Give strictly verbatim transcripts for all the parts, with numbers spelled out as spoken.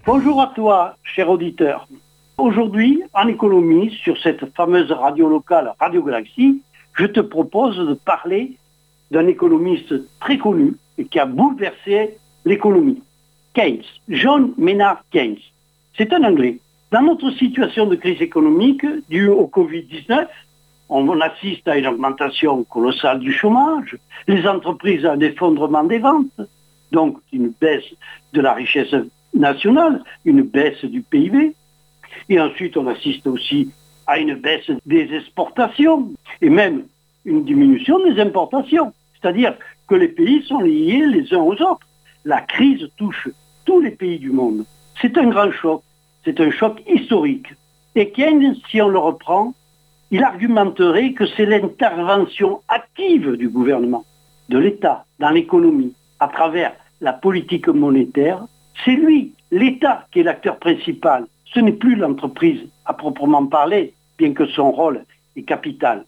Bonjour à toi, cher auditeur. Aujourd'hui, en économie, sur cette fameuse radio locale Radio Galaxie, je te propose de parler d'un économiste très connu et qui a bouleversé l'économie. Keynes, John Maynard Keynes. C'est un Anglais. Dans notre situation de crise économique due au covid dix-neuf, on assiste à une augmentation colossale du chômage, les entreprises à un effondrement des ventes, donc une baisse de la richesse nationale, une baisse du P I B. Et ensuite, on assiste aussi à une baisse des exportations et même une diminution des importations. C'est-à-dire que les pays sont liés les uns aux autres. La crise touche tous les pays du monde. C'est un grand choc, c'est un choc historique. Et Keynes, si on le reprend, il argumenterait que c'est l'intervention active du gouvernement, de l'État, dans l'économie, à travers la politique monétaire. C'est lui, l'État, qui est l'acteur principal. Ce n'est plus l'entreprise à proprement parler, bien que son rôle est capital.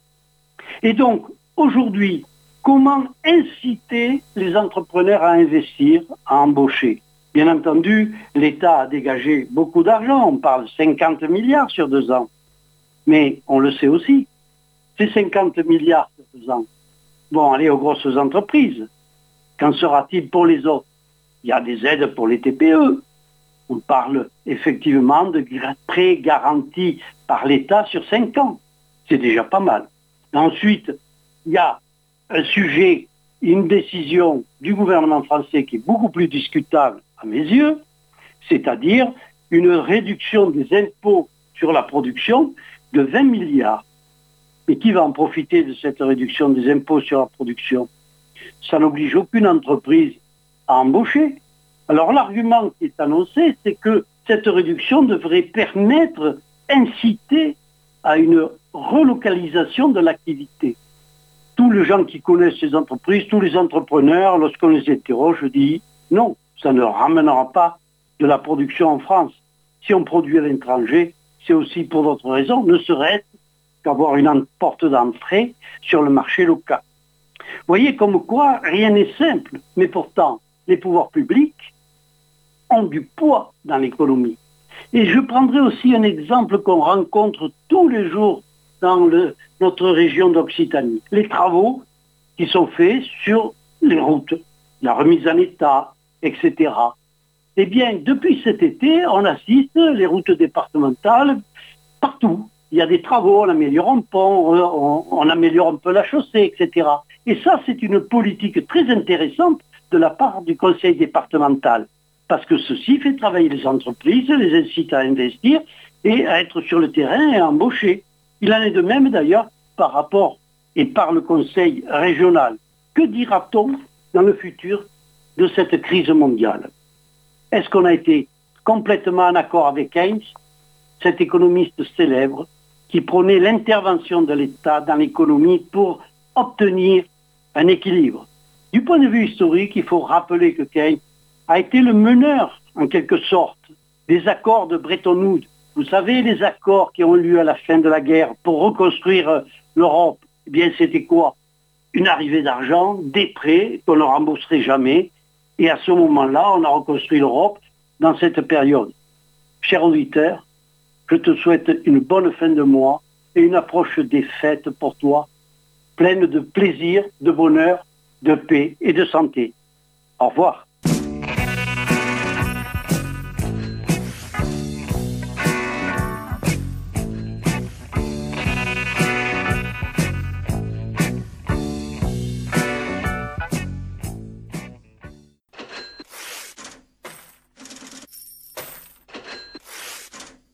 Et donc, aujourd'hui, comment inciter les entrepreneurs à investir, à embaucher? Bien entendu, l'État a dégagé beaucoup d'argent, on parle cinquante milliards sur deux ans. Mais on le sait aussi, ces cinquante milliards sur deux ans vont aller aux grosses entreprises. Qu'en sera-t-il pour les autres? Il y a des aides pour les T P E. On parle effectivement de prêts garantis par l'État sur cinq ans. C'est déjà pas mal. Ensuite, il y a un sujet, une décision du gouvernement français qui est beaucoup plus discutable à mes yeux, c'est-à-dire une réduction des impôts sur la production de vingt milliards. Et qui va en profiter de cette réduction des impôts sur la production? Ça n'oblige aucune entreprise à embaucher. Alors l'argument qui est annoncé, c'est que cette réduction devrait permettre, inciter à une relocalisation de l'activité. Tous les gens qui connaissent ces entreprises, tous les entrepreneurs, lorsqu'on les interroge, disent non, ça ne ramènera pas de la production en France. Si on produit à l'étranger, c'est aussi pour d'autres raisons, ne serait-ce qu'avoir une porte d'entrée sur le marché local. Vous voyez comme quoi rien n'est simple, mais pourtant les pouvoirs publics ont du poids dans l'économie. Et je prendrai aussi un exemple qu'on rencontre tous les jours dans le, notre région d'Occitanie. Les travaux qui sont faits sur les routes, la remise en état, et cetera. Eh bien, depuis cet été, on assiste les routes départementales partout. Il y a des travaux, on améliore un pont, on, on améliore un peu la chaussée, et cetera. Et ça, c'est une politique très intéressante de la part du conseil départemental. Parce que ceci fait travailler les entreprises, les incite à investir et à être sur le terrain et à embaucher. Il en est de même d'ailleurs par rapport et par le conseil régional. Que dira-t-on dans le futur de cette crise mondiale? Est-ce qu'on a été complètement en accord avec Keynes, cet économiste célèbre qui prônait l'intervention de l'État dans l'économie pour obtenir un équilibre? Du point de vue historique, il faut rappeler que Keynes a été le meneur, en quelque sorte, des accords de Bretton Woods. Vous savez, les accords qui ont eu lieu à la fin de la guerre pour reconstruire l'Europe, eh bien c'était quoi? Une arrivée d'argent, des prêts qu'on ne rembourserait jamais. Et à ce moment-là, on a reconstruit l'Europe dans cette période. Cher auditeur, je te souhaite une bonne fin de mois et une approche des fêtes pour toi, pleine de plaisir, de bonheur, de paix et de santé. Au revoir.